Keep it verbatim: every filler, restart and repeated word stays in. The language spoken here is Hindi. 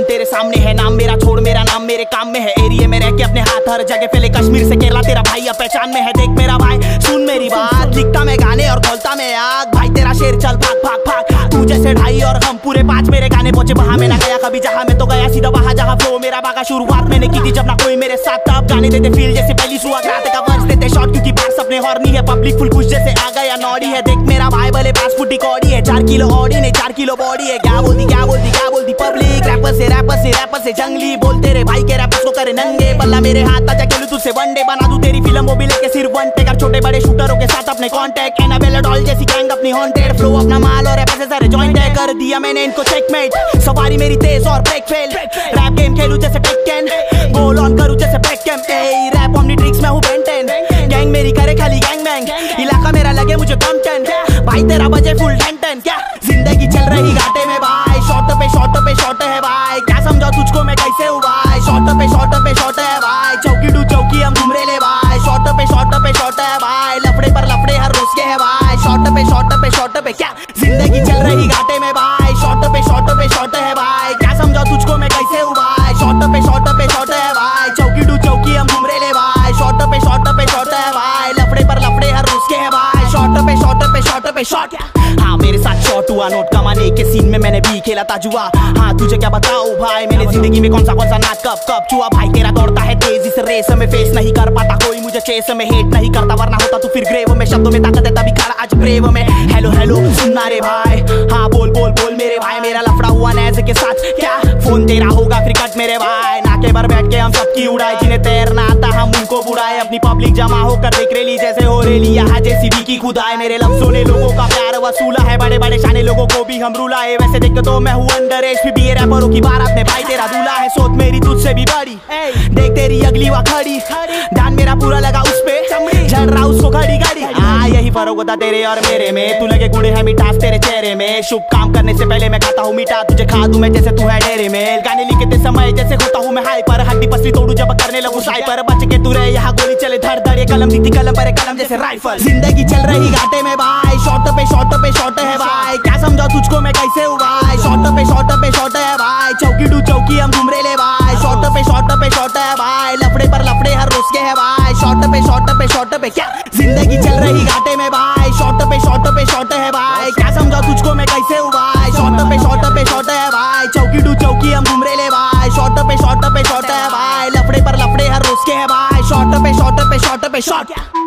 तेरे सामने है, नाम मेरा छोड़ मेरा नाम मेरे काम में है। एरिया में रह के अपने हाथ हर जगह फैले, कश्मीर से केरला तेरा भाई अब पहचान में है। देख मेरा भाई सुन मेरी बात, लिखता मैं गाने और खोलता मैं आग। भाई तेरा शेर चल भाग भाग भाग, तू जैसे ढाई और हम पूरे पांच। मेरे गाने पहुंचे वहां में ना गया कभी जहां में, तो गया सीधा वहां जहां फ्लो मेरा भागा। शुरुआत मैंने की थी जब ना कोई मेरे साथ था, अब गाने देते फील जैसे पहली सुहाग रात का वर्ष देते शॉट, क्योंकि बार सपने हॉर्नी है। पब्लिक फुल खुश जैसे आ गया नौड़ी है। देख मेरा भाई भले पांच फुट की कौड़ी है, चार किलो ऑडी नहीं चार किलो बॉडी है। क्या बोलती क्या बोलती क्या बोलती पब्लिक, रैपर से रैपर से रैपर से जंगली बोलते रे भाई के रैपर्स को करे नंगे। बल्ला मेरे हाथ आजा खेलूं तुझसे वनडे, बना दूं तेरी फिल्म वो भी लेके सिर्फ वन टेक। और छोटे बड़े शूटरों के साथ अपने कॉन्टैक्ट, एनाबेला डॉल जैसी गैंग अपनी हॉन्टेड। फ्लो अपना माल और रैपर से सारे जॉइंट है, कर दिया मैंने इनको चेकमेट। सवारी मेरी तेज और ब्रेक फेल, रैप गेम खेलूं जैसे टेक्केन, गोल ऑन करूं जैसे ब्रेक कैम। ए रैप ओमनी ट्रिक्स में हूं बेंटेन, गैंग मेरी करे खाली गैंग बैंग। इलाका मेरा लगे मुझे कंटेंट, भाई तेरा बजे फुल टेंटन। क्या जिंदगी चल रही घाटे में भाई, शॉट पे शॉट पे शॉट है भाई। क्या समझा तुझको मैं कैसे हूँ भाई, शॉट पे शॉट पे शॉट है भाई। चौकी टू चौकी हम घूम रहे भाई, शॉट पे शॉट पे शॉट है भाई। लफड़े पर लफड़े हर रोज के है भाई, शॉट पे शॉट पे शॉट पे। क्या जिंदगी चल रही घाटे में भाई, शॉट पे शॉट पे शॉट है भाई। क्या समझा तुझको मैं कैसे हूँ भाई, शॉट पे शॉट पे शॉट है भाई। चौकी टू चौकी हम घूम रहे भाई, शॉट पे शॉट पे शॉट है भाई। लफड़े पर लफड़े हर रोज के है भाई, शॉट पे शॉट पे शॉट पे शॉट। हाँ मेरे साथ शॉट हुआ, नोट कमाने के सीन में मैंने भी खेला था जुआ। हाँ तुझे क्या बताऊं भाई, मैंने जिंदगी में कौन सा कौन सा नाच कब कब छुआ। भाई तेरा दौड़ता है तेजी से रेस में, फेस नहीं कर पाता कोई मुझे चेस में। हेट नहीं करता वरना होता तू फिर ग्रेव में, शब्दों में ताकत है तभी खड़ा आज ब्रेव में। हेलो हेलो सुनना रे भाई, हाँ बोल बोल बोल मेरे भाई। मेरा लफड़ा हुआ नैज़ के साथ, क्या फोन तेरा होगा क्रिकेट मेरे भाई। नाके पर बैठ के हम सबकी उड़ाए, जिन्हें तैरना आता हम उनको बुड़ाए। अपनी पब्लिक जमा होकर देख रेली जैसे हो रेली, यहाँ जेसीबी की खुदाई। मेरे लफ्जों ने लोगों का प्यार वसूला है, बड़े बड़े शाने लोगों को भी हम रुलाए। वैसे देख तो मैं हूँ अंडर एज, फिर भी ये रैपरों की बारात में भाई तेरा दूल्हा है। सोच मेरी तुझसे भी बड़ी, देख तेरी अगली वा खड़ी, ध्यान मेरा पूरा लगा उस पे, चल रहा उसको घड़ी घड़ी। हाँ यही फर्क होता तेरे और मेरे में, तू लगे गुड़े है मिठास तेरे चेहरे में। शुभ काम करने से पहले मैं खाता हूँ मीठा, तुझे खा दूं मैं जैसे तू है डेरे में। गाने लिखते समय जैसे होता हूँ मैं हाई पर, हड्डी पसली तोड़ू जब करने लगूं साई पर। बच के तू रहे यहाँ गोली चले धड़ धड़, ये कलम दीती कलम पर कलम जैसे राइफल। जिंदगी चल रही घाटे में भाई, शॉट पे शॉट पे शॉट है भाई। क्या समझा तुझको मैं कैसे हूँ भाई, शॉट पे शॉट पे शॉट है भाई। चौकी टू चौकी हम घूम रहे भाई, शॉट पे शॉट पे शॉट है भाई। लफड़े पर लफड़े हर रोज के है भाई, शॉट पे शॉट पे शॉट पे। क्या जिंदगी चल रही घाटे में भाई, शॉट पे शॉट पे शॉट है भाई। क्या समझा तुझको मैं कैसे हूँ भाई, शॉट पे शॉट पे शॉट है भाई। चौकी टू चौकी हम घूम रहे भाई, शॉट पे शॉट पे शॉट है भाई। लफड़े पर लफड़े हर रोज के है भाई, शॉट पे शॉट पे शॉट पे शॉट।